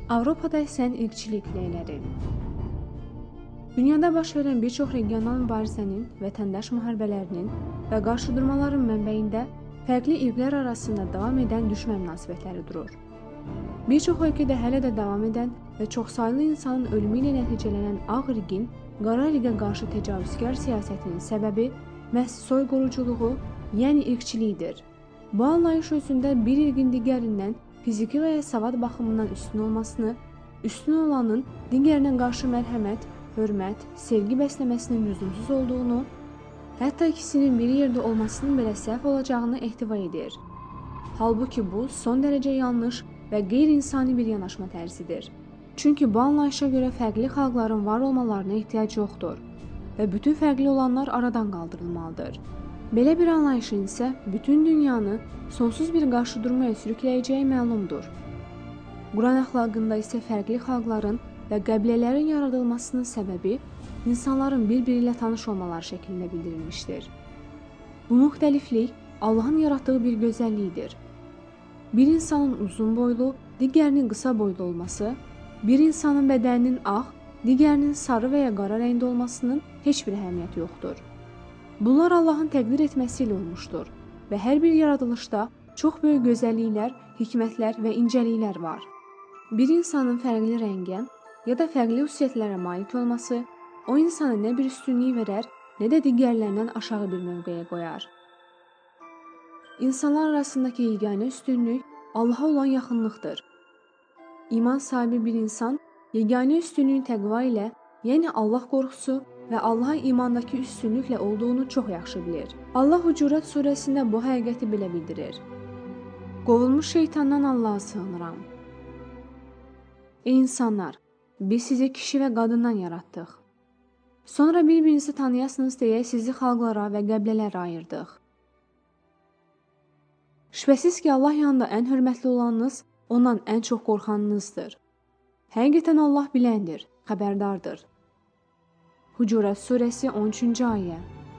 Avropada isə irqçilik leyləri. Dünyada baş verən bir çox regional mübarizənin, vətəndaş müharibələrinin və qarşıdurmaların mənbəyində fərqli irqlər arasında davam edən düşmə münasibətləri durur. Bir çox ölkədə hələ də davam edən və çoxsaylı insanın ölümü ilə nəticələnən ağ irqin qara irqə qarşı təcavüzkar siyasətinin səbəbi məhz soyqırıcılığı, yəni irqçilikdir. Bu anlayış özündə bir irqin digərindən fiziki və ya savad baxımından üstün olmasını, üstün olanın digərinə qarşı mərhəmət, hörmət, sevgi bəsləməsinin lüzumsuz olduğunu, hətta ikisinin bir yerdə olmasının belə səhv olacağını ehtiva edir. Halbuki bu, son dərəcə yanlış və qeyri-insani bir yanaşma tərzidir. Çünki bu anlayışa görə fərqli xalqların var olmalarına ehtiyac yoxdur və bütün fərqli olanlar aradan qaldırılmalıdır. Belə bir anlayışın isə bütün dünyanı sonsuz bir qarşıdurmaya sürükləyəcəyi məlumdur. Quran əxlaqında isə fərqli xalqların və qəbilələrin yaradılmasının səbəbi insanların bir-biri ilə tanış olmaları şəklində bildirilmişdir. Bu müxtəliflik Allahın yaratdığı bir gözəllikdir. Bir insanın uzun boylu, digərinin qısa boylu olması, bir insanın bədəninin ağ, digərinin sarı və ya qara rəngdə olmasının heç bir əhəmiyyəti yoxdur. Bunlar Allahın təqdir etməsi ilə olmuşdur və hər bir yaradılışda çox böyük gözəlliklər, hikmətlər və incəliklər var. Bir insanın fərqli rəngə ya da fərqli xüsusiyyətlərə malik olması o insanı nə bir üstünlük verər, nə də digərlərindən aşağı bir mövqeyə qoyar. İnsanlar arasındakı yeganə üstünlük Allaha olan yaxınlıqdır. İman sahibi bir insan yeganə üstünlüyün təqva ilə, yəni Allah qorxusu və Allaha imandakı üstünlüklə olduğunu çox yaxşı bilir. Allah Hucurat surəsində bu həqiqəti belə bildirir. Qovulmuş şeytandan Allaha sığınıram. Ey insanlar! Biz sizi kişi və qadından yaratdıq. Sonra bir-birinizi tanıyasınız deyə sizi xalqlara və qəbilələrə ayırdıq. Şübhəsiz ki, Allah yanında ən hörmətli olanınız, ondan ən çox qorxanınızdır. Həqiqətən Allah biləndir, xəbərdardır. Hucurat surəsi 13-cü ayə.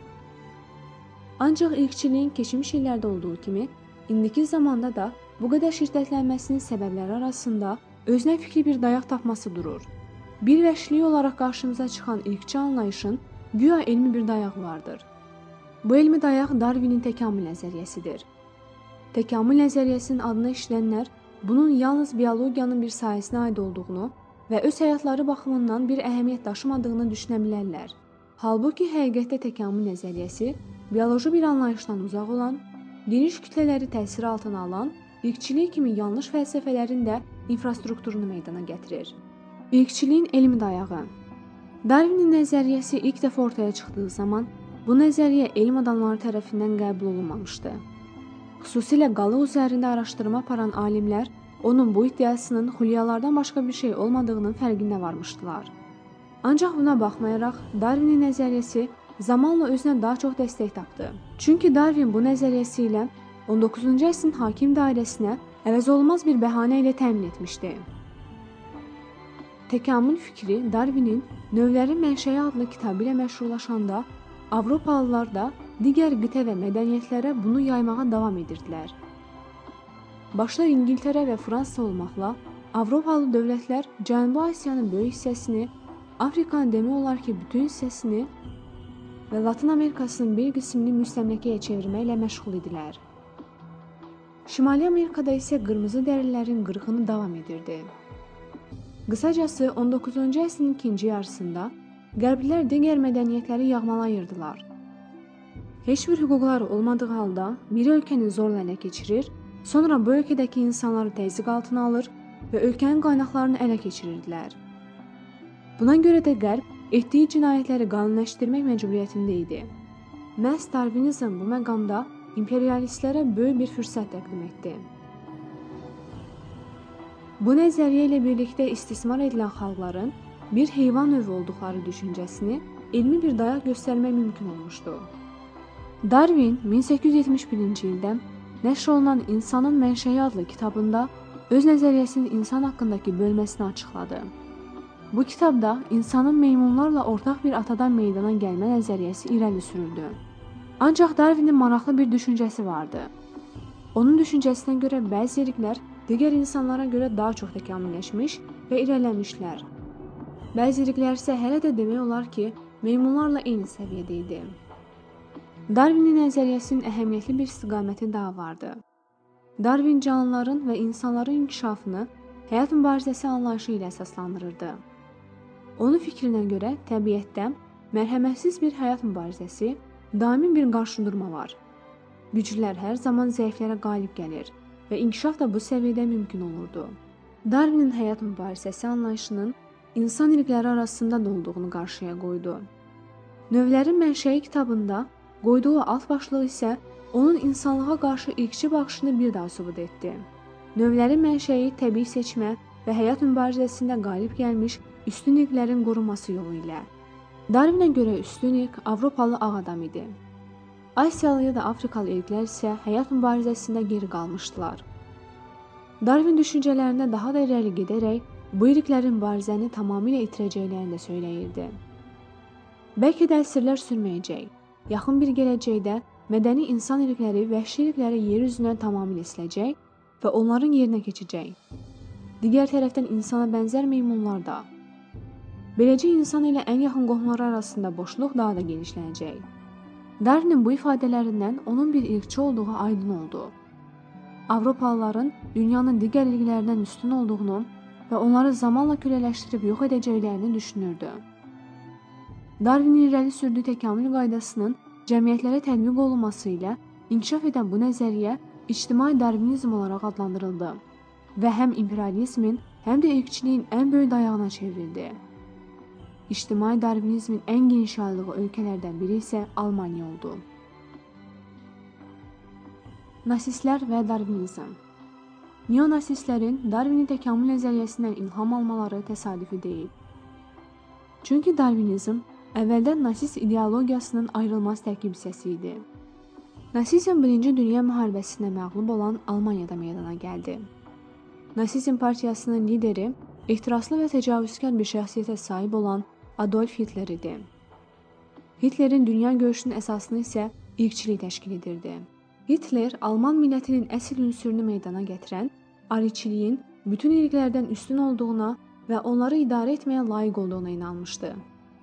Ancaq irqçiliyin keçmiş illərdə olduğu kimi, indiki zamanda da bu qədər şiddətlənməsinin səbəbləri arasında özünə fikri bir dayaq tapması durur. Bir vəhşilik olaraq qarşımıza çıxan irqçi anlayışın güya elmi bir dayağı vardır. Bu elmi dayaq Darwinin təkamül nəzəriyyəsidir. Təkamül nəzəriyyəsinin adını eşidənlər bunun yalnız biologiyanın bir sahəsinə aid olduğunu və öz həyatları baxımından bir əhəmiyyət daşımadığını düşünə bilərlər. Halbuki həqiqətdə təkamül nəzəriyyəsi bioloji bir anlayışdan uzaq olan, geniş kütlələri təsir altına alan, irqçilik kimi yanlış fəlsəfələrin də infrastrukturunu meydana gətirir. İrqçiliyin elmi dayağı. Darwinin nəzəriyyəsi ilk dəfə ortaya çıxdığı zaman bu nəzəriyyə elm adamları tərəfindən qəbul olunmamışdı. Xüsusilə qalıq üzərində araşdırma aparan alimlər onun bu iddiasının xülyalardan başqa bir şey olmadığının fərqində varmışdılar. Ancaq buna baxmayaraq Darwinin nəzəriyyəsi zamanla özünə daha çox dəstək tapdı. Çünki Darwin bu nəzəriyyəsi ilə 19-cu əsrin hakim dairəsinə əvəzolunmaz bir bəhanə ilə təmin etmişdi. Təkamül fikri Darwinin Növlərin Mənşəyi adlı kitabı ilə məşhurlaşanda Avropalılar da digər qitə və mədəniyyətlərə bunu yaymağa davam edirdilər. Başda İngiltərə və Fransa olmaqla Avropalı dövlətlər Cənubi Asiyanın böyük hissəsini, Afrikanın demək olar ki, bütün hissəsini və Latın Amerikasının bir qismini müstəmləkəyə çevirməklə məşğul idilər. Şimali Amerikada isə qırmızı dərilərin qırğını davam edirdi. Qısacası 19-cu əsrin ikinci yarısında Qərblilər digər mədəniyyətləri yağmalayırdılar. Heç bir hüquqları olmadığı halda bir ölkəni zorla ələ keçirir, sonra bu ölkədəki insanları təzyiq altına alır və ölkənin qaynaqlarını ələ keçirirdilər. Buna görə də Qərb etdiyi cinayətləri qanunləşdirmək məcburiyyətində idi. Məhz Darwinizm bu məqamda imperialistlərə böyük bir fürsət təqdim etdi. Bu nəzəriyyə ilə birlikdə istismar edilən xalqların bir heyvan növü olduqları düşüncəsini elmi bir dayaq göstərmək mümkün olmuşdu. Darwin 1871-ci ildə nəşr olunan İnsanın Mənşəyi adlı kitabında öz nəzəriyyəsinin insan haqqındakı bölməsini açıqladı. Bu kitabda insanın meymunlarla ortaq bir atadan meydana gəlmə nəzəriyyəsi irəli sürüldü. Ancaq Darwinin maraqlı bir düşüncəsi vardı. Onun düşüncəsinə görə bəzi irqlər digər insanlara görə daha çox təkamülləşmiş və irəliləmişlər. Bəzi irqlər isə hələ də demək olar ki, meymunlarla eyni səviyyədə idi. Darwinin nəzəriyyəsinin əhəmiyyətli bir istiqaməti daha vardı. Darwin canlıların və insanların inkişafını həyat mübarizəsi anlayışı ilə əsaslandırırdı. Onun fikrinə görə təbiətdə mərhəmətsiz bir həyat mübarizəsi, daimi bir qarşıdurma var. Güclülər hər zaman zəiflərə qalib gəlir və inkişaf da bu səviyyədə mümkün olurdu. Darwinin həyat mübarizəsi anlayışının insan irqləri arasında da olduğunu qarşıya qoydu. Növlərin mənşəyi kitabında qoyduğu alt başlıq isə onun insanlığa qarşı irqçi baxışını bir daha sübut etdi. Növlərin mənşəyi təbii seçmə və həyat mübarizəsində qalib gəlmiş üstün irqlərin qorunması yolu ilə. Darwinə görə üstün irq Avropalı ağ adam idi. Asiyalı ya da Afrikalı irqlər isə həyat mübarizəsində geri qalmışdılar. Darwin düşüncələrində daha da irəli gedərək bu irqlərin mübarizəni tamamilə itirəcəklərini də söyləyirdi. Bəlkə də əsrlər sürməyəcək. Yaxın bir gələcəkdə mədəni insan irqləri vəhşi irqləri yer üzündən tamamilə siləcək və onların yerinə keçəcək. Digər tərəfdən insana bənzər meymunlar da. Beləcə insan ilə ən yaxın qohumları arasında boşluq daha da genişlənəcək. Darwinin bu ifadələrindən onun bir irqçi olduğu aydın oldu. Avropalıların dünyanın digər irqlərindən üstün olduğunu və onları zamanla kürələşdirib yox edəcəklərini düşünürdü. Darwinin irəli sürdüyü təkamül qaydasının cəmiyyətlərə tətbiq olunması ilə inkişaf edən bu nəzəriyyə ictimai darvinizm olaraq adlandırıldı və həm imperializmin, həm də irqçiliyin ən böyük dayağına çevrildi. İctimai darvinizmin ən geniş yayıldığı ölkələrdən biri isə Almaniya oldu. Nasistlər və darvinizm. Neonasistlərin Darwinin təkamül nəzəriyyəsindən ilham almaları təsadüfi deyil. Çünki darvinizm əvvəldən nasist ideologiyasının ayrılmaz tərkib hissəsi idi. Nasizm 1-ci Dünya müharibəsində məğlub olan Almaniyada meydana gəldi. Nasizm partiyasının lideri ehtiraslı və təcavüzkar bir şəxsiyyətə sahib olan Adolf Hitler idi. Hitlerin dünya görüşünün əsasını isə irqçilik təşkil edirdi. Hitler Alman millətinin əsl ünsürünü meydana gətirən ariçiliyin bütün irqlərdən üstün olduğuna və onları idarə etməyə layiq olduğuna inanmışdı.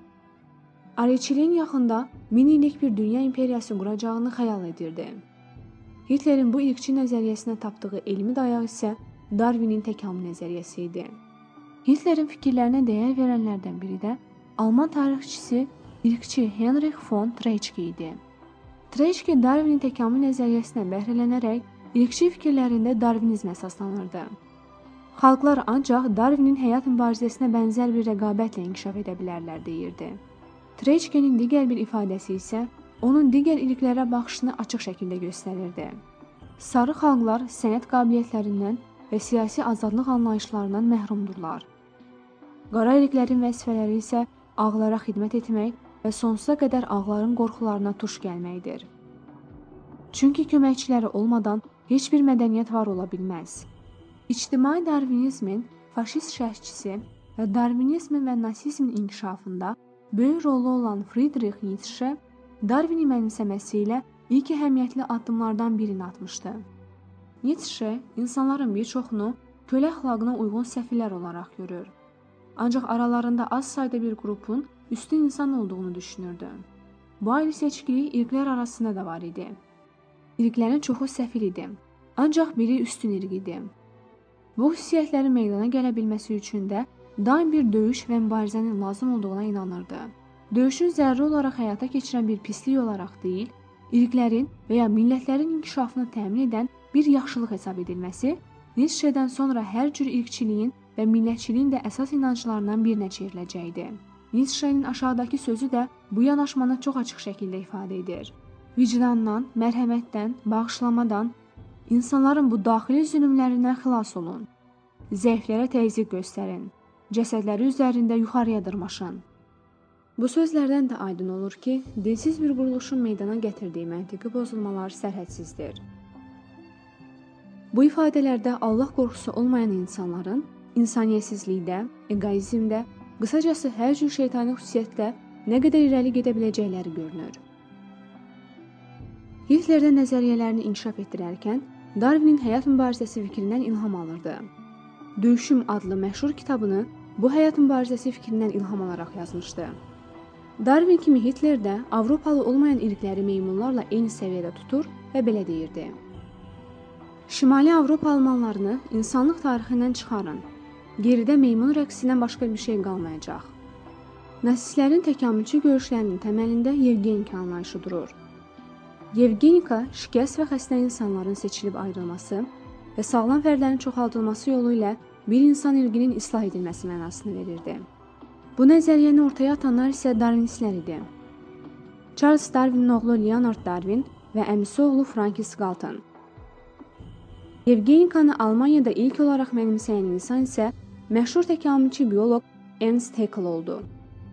Ariçiliyin yaxında 1000 illik bir dünya imperiyası quracağını xəyal edirdi. Hitlerin bu irqçi nəzəriyyəsinə tapdığı elmi dayaq isə Darwinin təkamül nəzəriyyəsi idi. Hitlerin fikirlərinə dəyər verənlərdən biri də Alman tarixçisi irqçi Heinrich von Treitschke idi. Treitschke Darwinin təkamül nəzəriyyəsinə bəhrələnərək irqçi fikirlərində darvinizm əsaslanırdı. Xalqlar ancaq Darwinin həyat mübarizəsinə bənzər bir rəqabətlə inkişaf edə bilərlər deyirdi. Treitschke'nin digər bir ifadəsi isə onun digər irqlərə baxışını açıq şəkildə göstərirdi. Sarı xalqlar sənət qabiliyyətlərindən və siyasi azadlıq anlayışlarından məhrumdurlar. Qara irqlərin vəzifələri isə ağlara xidmət etmək və sonsuza qədər ağların qorxularına tuş gəlməkdir. Çünki köməkçiləri olmadan heç bir mədəniyyət var ola bilməz. İctimai darvinizmin faşist şərhçisi və darvinizmin və nasizmin inkişafında böyük rolu olan Friedrich Nietzsche Darwini mənimsəməsi ilə ilk əhəmiyyətli addımlardan birini atmışdı. Nietzsche insanların bir çoxunu kölə əxlaqına uyğun səfirlər olaraq görür. Ancaq aralarında az sayda bir qrupun üstün insan olduğunu düşünürdü. Bu ayrı seçkilik irqlər arasında da var idi. İrqlərin çoxu səfir idi, ancaq biri üstün irq idi. Bu xüsusiyyətlərin meydana gələ bilməsi üçün də daim bir döyüş və mübarizənin lazım olduğuna inanırdı. Döyüşün zəruri olaraq həyata keçirən bir pislik olaraq deyil, irqlərin və ya millətlərin inkişafını təmin edən bir yaxşılıq hesab edilməsi, Nietzsche'dən sonra hər cür irqçiliyin və millətçiliyin də əsas inanclarından birinə çevriləcəkdi. Nietzsche'nin aşağıdakı sözü də bu yanaşmanı çox açıq şəkildə ifadə edir. Vicdandan, mərhəmətdən, bağışlamadan, insanların bu daxili zülmlərindən xilas olun. Zəiflərə təzyiq göstərin. Cəsədləri üzərində yuxarıya dırmaşın. Bu sözlərdən də aydın olur ki, dinsiz bir quruluşun meydana gətirdiyi məntiqi pozulmalar sərhədsizdir. Bu ifadələrdə Allah qorxusu olmayan insanların insaniyyətsizlikdə, eqoizmdə, qısacası hər cür şeytani xüsusiyyətlə nə qədər irəli gedə biləcəkləri görünür. Hitler də nəzəriyyələrini inkişaf etdirərkən Darwinin həyat mübarizəsi fikrindən ilham alırdı. Döyüşüm adlı məşhur kitabını bu həyat mübarizəsi fikrindən ilham alaraq yazmışdı. Darwin kimi Hitler də Avropalı olmayan irqləri meymunlarla eyni səviyyədə tutur və belə deyirdi: Şimali Avropa almanlarını insanlıq tarixindən çıxarın. Geridə meymun rəqsindən başqa bir şey qalmayacaq. Nasistlərin təkamülçü görüşlərinin təməlində Yevgenika anlayışı durur. Yevgenika şikəst və xəstə insanların seçilib ayrılması və sağlam fərdlərin çoxaldılması yolu ilə bir insan irqinin islah edilməsi mənasını verirdi. Bu nəzəriyyəni ortaya atanlar isə Darwinistlər idi. Charles Darwinin oğlu Leonard Darwin və əmisi oğlu Francis Galton. Yevgenikanı Almaniyada ilk olaraq mənimsəyən insan isə məşhur təkamülçü bioloq Ernst Haeckel oldu.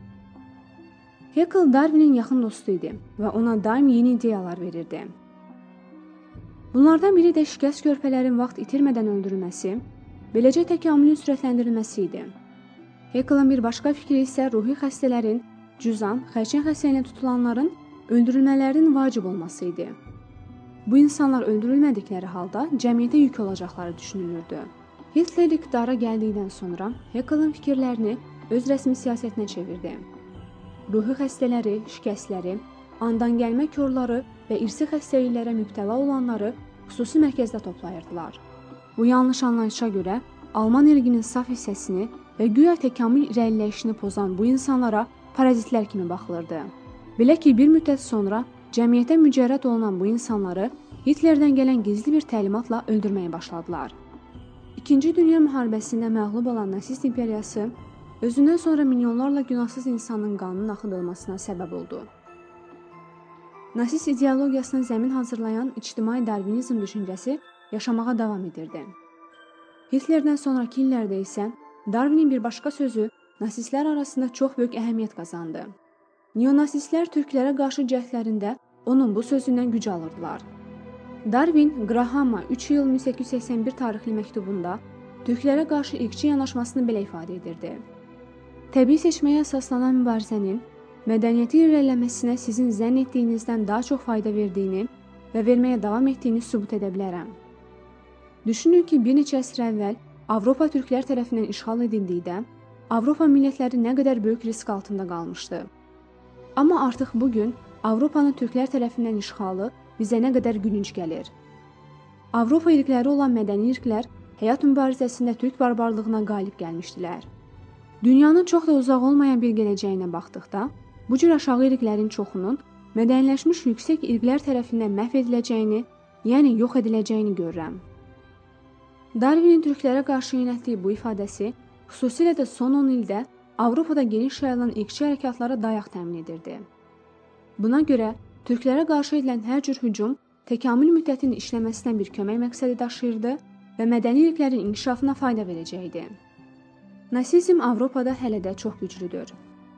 Haeckel Darwinin yaxın dostu idi və ona daim yeni ideyalar verirdi. Bunlardan biri də şikəst körpələrin vaxt itirmədən öldürülməsi, beləcə təkamülün sürətləndirilməsi idi. Haeckelin bir başqa fikri isə ruhi xəstələrin, cüzam, xərçəng xəstəliyinə tutulanların öldürülmələrinin vacib olması idi. Bu insanlar öldürülmədikləri halda cəmiyyətə yük olacaqları düşünülürdü. Hitler iqtidara gəldikdən sonra Haeckelin fikirlərini öz rəsmi siyasətinə çevirdi. Ruhi xəstələri, şikəstləri, andan gəlmə körləri və irsi xəstəliklərə mübtəla olanları xüsusi mərkəzdə toplayırdılar. Bu yanlış anlayışa görə Alman irqinin saf hissəsini və güya təkamül irəliləyişini pozan bu insanlara parazitlər kimi baxılırdı. Belə ki, bir müddət sonra cəmiyyətə mücərrəd olunan bu insanları Hitlerdən gələn gizli bir təlimatla öldürməyə başladılar. İkinci Dünya müharibəsində məğlub olan nasist imperiyası özündən sonra milyonlarla günahsız insanın qanının axıdılmasına səbəb oldu. Nasist ideologiyasına zəmin hazırlayan ictimai darvinizm düşüncəsi yaşamağa davam edirdi. Hitlerdən sonraki illərdə isə Darwinin bir başqa sözü nasistlər arasında çox böyük əhəmiyyət qazandı. Neonasistlər türklərə qarşı cəhdlərində onun bu sözündən güc alırdılar. Darwin, Grahama 3 iyul 1881 tarixli məktubunda türklərə qarşı irqçi yanaşmasını belə ifadə edirdi. Təbii seçməyə əsaslanan mübarizənin mədəniyyəti irəliləməsinə sizin zənn etdiyinizdən daha çox fayda verdiyini və verməyə davam etdiyini sübut edə bilərəm. Düşünün ki, bir neçə əsr əvvəl Avropa türklər tərəfindən işğal edildikdə Avropa millətləri nə qədər böyük risk altında qalmışdı. Amma artıq bugün Avropanın türklər tərəfindən işğalı bizə nə qədər gülünc gəlir. Avropa irqləri olan mədəni irqlər həyat mübarizəsində türk barbarlığına qalib gəlmişdilər. Dünyanın çox da uzaq olmayan bir gələcəyinə baxdıqda, bu cür aşağı irqlərin çoxunun mədəniləşmiş yüksək irqlər tərəfindən məhv ediləcəyini, yəni yox ediləcəyini görürəm. Darwinin türklərə qarşı yönəltdiyi bu ifadəsi, xüsusilə də son 10 ildə Avropada geniş yayılan irqçi hərəkatlara dayaq təmin edirdi. Buna görə türklərə qarşı edilən hər cür hücum təkamül müddətinin işləməsinə bir kömək məqsədi daşıyırdı və mədəni irqlərin inkişafına fayda verəcəkdi. Nasizm Avropada hələ də çox güclüdür.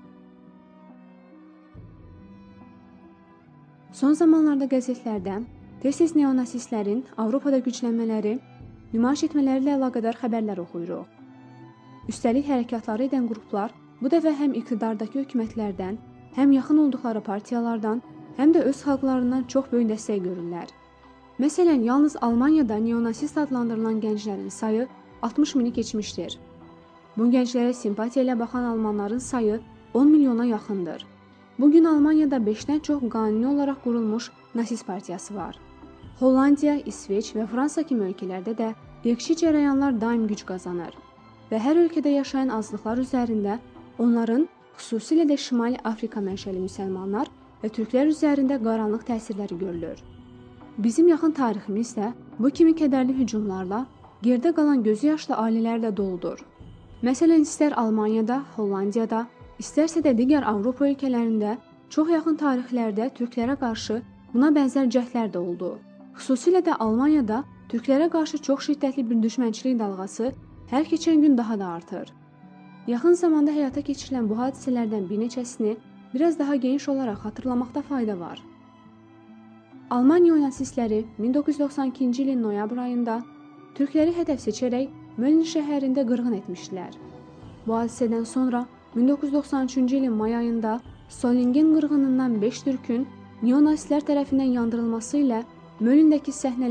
Son zamanlarda qəzetlərdə tez-tez neonasistlərin Avropada güclənmələri, nümayiş etmələri ilə əlaqədar xəbərlər oxuyuruq. Üstəlik hərəkatları edən qruplar bu dəfə həm iqtidardakı hökumətlərdən, həm yaxın olduqları partiyalardan, həm də öz xalqlarından çox böyük dəstək görürlər. Məsələn, yalnız Almaniyada neonasist adlandırılan gənclərin sayı 60 mini keçmişdir. Bu gənclərə simpatiya ilə baxan almanların sayı 10 milyona yaxındır. Bugün Almaniyada 5-dən çox qanuni olaraq qurulmuş nasist partiyası var. Hollandiya, İsveç və Fransa kimi ölkələrdə də irqçi cərəyanlar daim güc qazanır və hər ölkədə yaşayan azlıqlar üzərində onların, xüsusilə də Şimali Afrika mənşəli müsəlmanlar və türklər üzərində qaranlıq təsirləri görülür. Bizim yaxın tariximiz də bu kimi kədərli hücumlarla, gerdə qalan gözü yaşlı ailələrlə doludur. Məsələn, istər Almaniyada, Hollandiyada, istərsə də digər Avropa ölkələrində çox yaxın tarixlərdə türklərə qarşı buna bənzər cəhdlər də oldu. Xüsusilə də Almaniyada türklərə qarşı çox şiddətli bir düşmənçilik dalğası hər keçən gün daha da artır. Yaxın zamanda həyata keçirilən bu hadisələrdən bir neçəsini biraz daha geniş olaraq xatırlamaqda fayda var. Alman neonasistləri 1992-ci ilin noyabr ayında türkləri hədəf seçərək Möln şəhərində qırğın etmişdilər. Bu hadisədən sonra 1993-cü ilin may ayında Solingen qırğınından 5 türkün neonasistlər tərəfindən yandırılması ilə Mölndəki səhnələr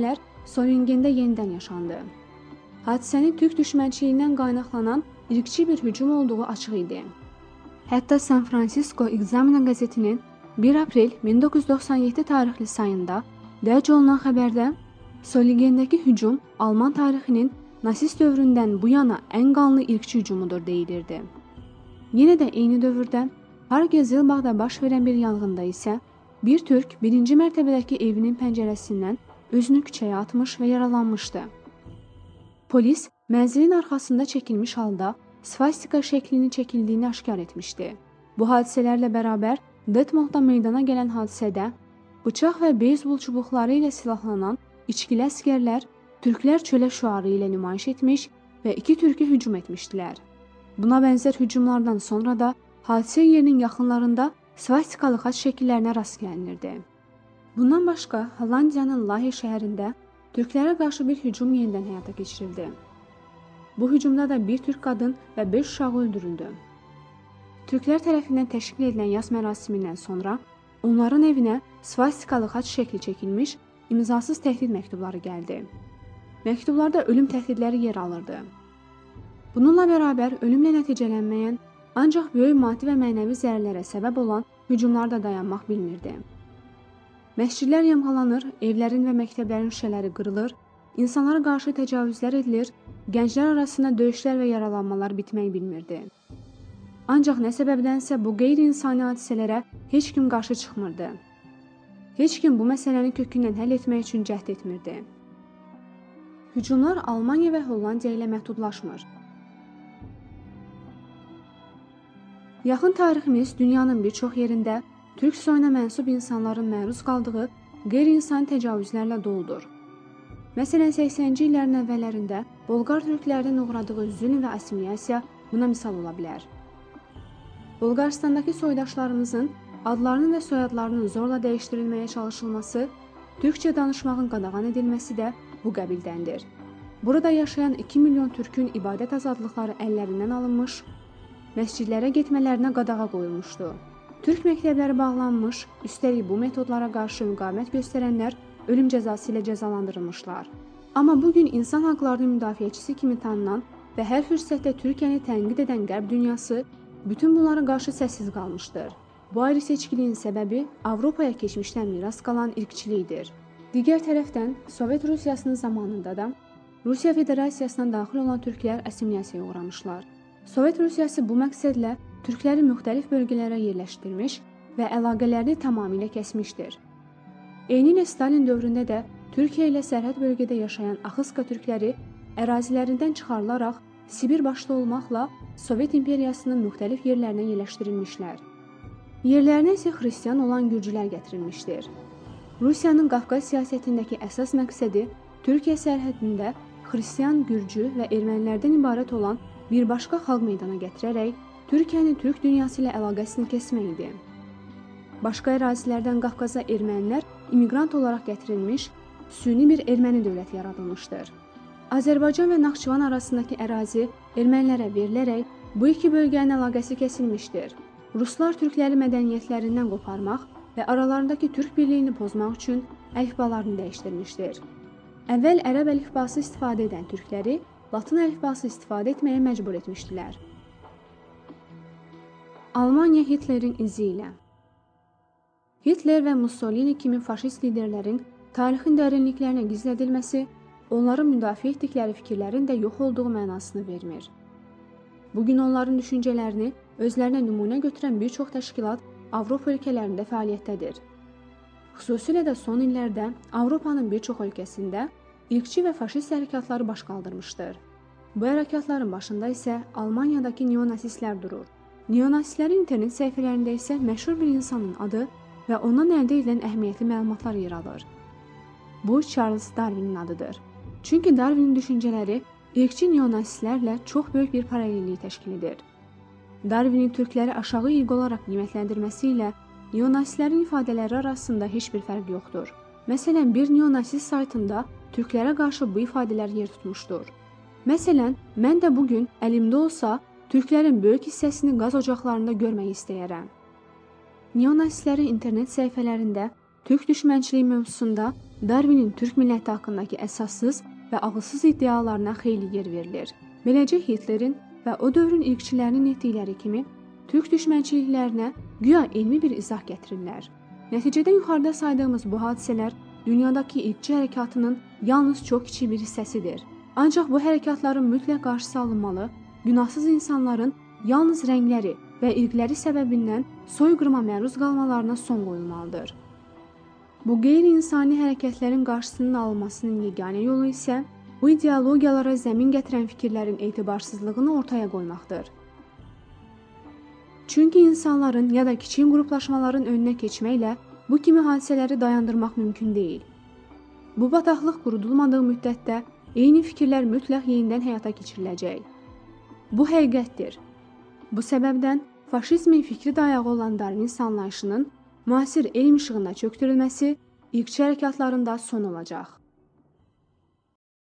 Solingendə yenidən yaşandı. Hadisənin türk düşmənçiliyindən qaynaqlanan irqçi bir hücum olduğu açıq idi. Hətta San Francisco Examiner qəzetinin 1 aprel 1997 tarixli sayında dərc olunan xəbərdə Solingendəki hücum Alman tarixinin nasist dövründən bu yana ən qanlı irqçi hücumudur deyilirdi. Yenə də eyni dövrdə Hargezelbağda baş verən bir yanğında isə bir türk birinci mərtəbədəki evinin pəncərəsindən özünü küçəyə atmış və yaralanmışdı. Polis mənzilin arxasında çəkilmiş halda svastika şəklini çəkildiyini aşkar etmişdi. Bu hadisələrlə bərabər Detmoldda meydana gələn hadisədə bıçaq və beyzbol çubuqları ilə silahlanan içkili əsgərlər Türklər çölə şüarı ilə nümayiş etmiş və 2 türkə hücum etmişdilər. Buna bənzər hücumlardan sonra da hadisə yerinin yaxınlarında svastikalı xaç şəkillərinə rast gəlinirdi. Bundan başqa, Hollandiyanın Lahey şəhərində türklərə qarşı bir hücum yenidən həyata keçirildi. Bu hücumda da bir türk qadın və 5 uşağı öldürüldü. Türklər tərəfindən təşkil edilən yas mərasimindən sonra onların evinə svastikalı xaç şəkli çəkilmiş imzasız təhdid məktubları gəldi. Məktublarda ölüm təhdidləri yer alırdı. Bununla bərabər ölümlə nəticələnməyən, ancaq böyük maddi və mənəvi zərərlərə səbəb olan hücumlarda dayanmaq bilmirdi. Məscidlər yamğalanır, evlərin və məktəblərin şüşələri qırılır, insanlara qarşı təcavüzlər edilir, gənclər arasında döyüşlər və yaralanmalar bitmək bilmirdi. Ancaq nə səbəbdənsə bu qeyri-insani hadisələrə heç kim qarşı çıxmırdı. Heç kim bu məsələni kökündən həll etmək üçün cəhd etmirdi. Hücumlar Almaniya və Hollandiya ilə məhdudlaşmır. Yaxın tariximiz dünyanın bir çox yerində türk soyuna mənsub insanların məruz qaldığı qeyri-insani təcavüzlərlə doludur. Məsələn, 80-ci illərin əvvəllərində Bolqar türklərinin uğradığı zülm və assimilyasiya buna misal ola bilər. Bolqaristandakı soydaşlarımızın adlarının və soyadlarının zorla dəyişdirilməyə çalışılması, türkçə danışmağın qadağan edilməsi də bu qəbildəndir. Burada yaşayan 2 milyon türkün ibadət azadlıqları əllərindən alınmış, məscidlərə getmələrinə qadağa qoyulmuşdu. Türk məktəbləri bağlanmış, üstəlik bu metodlara qarşı müqavimət göstərənlər ölüm cəzası ilə cəzalandırılmışlar. Amma bugün insan haqlarının müdafiəçisi kimi tanınan və hər fürsətdə Türkiyəni tənqid edən Qərb dünyası bütün bunlara qarşı səssiz qalmışdır. Bu ayrı seçkiliyin səbəbi Avropaya keçmişdən miras qalan irqçilikdir. Digər tərəfdən, Sovet Rusiyasının zamanında da Rusiya Federasiyasına daxil olan türklər assimilyasiyaya uğramışlar. Sovet Rusiyası bu məqsədlə türkləri müxtəlif bölgələrə yerləşdirmiş və əlaqələrini tamamilə kəsmişdir. Eynilə Stalin dövründə də Türkiyə ilə sərhəd bölgədə yaşayan Axıska türkləri ərazilərindən çıxarılaraq Sibir başda olmaqla Sovet imperiyasının müxtəlif yerlərinə yerləşdirilmişlər. Yerlərinə isə xristian olan gürcülər gətirilmişdir. Rusiyanın Qafqaz siyasətindəki əsas məqsədi Türkiyə sərhədində xristian, gürcü və ermənilərdən ibarət olan bir başqa xalq meydana gətirərək Türkiyənin türk dünyası ilə əlaqəsini kəsmək idi. Başqa ərazilərdən Qafqaza ermənilər immiqrant olaraq gətirilmiş, süni bir erməni dövləti yaradılmışdır. Azərbaycan və Naxçıvan arasındakı ərazi ermənilərə verilərək bu iki bölgənin əlaqəsi kəsilmişdir. Ruslar türkləri mədəniyyətlərindən qoparmaq və aralarındakı türk birliyini pozmaq üçün əlifbalarını dəyişdirmişdir. Əvvəl ərəb əlifbası istifadə edən türkləri latın əlifbası istifadə etməyə məcbur etmişdilər. Almaniya Hitlerin izi ilə. Hitler və Mussolini kimi faşist liderlərin tarixin dərinliklərinə gizlədilməsi, onların müdafiə etdikləri fikirlərin də yox olduğu mənasını vermir. Bugün onların düşüncələrini özlərinə nümunə götürən bir çox təşkilat Avropa ölkələrində fəaliyyətdədir. Xüsusilə də son illərdə Avropanın bir çox ölkəsində irqçi və faşist hərəkatları baş qaldırmışdır. Bu hərəkatların başında isə Almaniyadakı neonasistlər durur. Neonasistlərin internet səhifələrində isə məşhur bir insanın adı və ondan əldə edilən əhəmiyyətli məlumatlar yer alır. Bu Charles Darwinin adıdır. Çünki Darwinin düşüncələri irqçi neonasistlərlə çox böyük bir paralelliyi təşkil edir. Darwinin türkləri aşağı irqi olaraq qiymətləndirməsi ilə neonasistlərin ifadələri arasında heç bir fərq yoxdur. Məsələn, bir neonasist saytında türklərə qarşı bu ifadələr yer tutmuşdur. Məsələn, mən də bugün əlimdə olsa, türklərin böyük hissəsini qaz ocaqlarında görmək istəyərəm. Neonasistlərin internet səhifələrində türk düşmənçiliyi mövzusunda Darwinin türk milləti haqqındakı əsassız və ağılsız iddialarına xeyli yer verilir. Beləcə Hitlerin və o dövrün ilkçilərinin etdikləri kimi türk düşmənçiliklərinə güya elmi bir izah gətirirlər. Nəticədə yuxarıda saydığımız bu hadisələr dünyadakı ilkçi hərəkatının yalnız çox kiçik bir hissəsidir. Ancaq bu hərəkatların mütləq qarşısı alınmalı, günahsız insanların yalnız rəngləri və irqləri səbəbindən soyqırıma məruz qalmalarına son qoyulmalıdır. Bu qeyri-insani hərəkətlərin qarşısının alınmasının yeganə yolu isə bu ideologiyalara zəmin gətirən fikirlərin etibarsızlığını ortaya qoymaqdır. Çünki insanların ya da kiçik qruplaşmaların önünə keçməklə bu kimi hadisələri dayandırmaq mümkün deyil. Bu bataqlıq qurudulmadığı müddətdə eyni fikirlər mütləq yenidən həyata keçiriləcək. Bu həqiqətdir. Bu səbəbdən faşizmin fikri dayağı olan Darwin anlayışının müasir elm işığında çökdürülməsi ilkçi hərəkatlarında son olacaq.